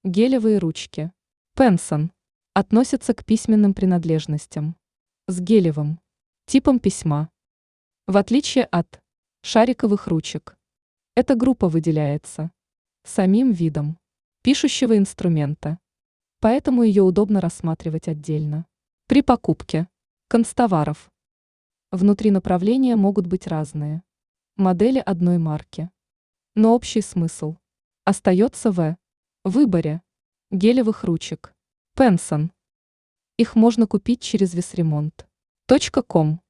Гелевые ручки. Пенсон. Относятся к письменным принадлежностям. С гелевым типом письма. В отличие от шариковых ручек. Эта группа выделяется самим видом пишущего инструмента. Поэтому ее удобно рассматривать отдельно. При покупке канцтоваров. Внутри направления могут быть разные модели одной марки. Но общий смысл остается в выборе гелевых ручек. Пенсон. Их можно купить через весремонт.com.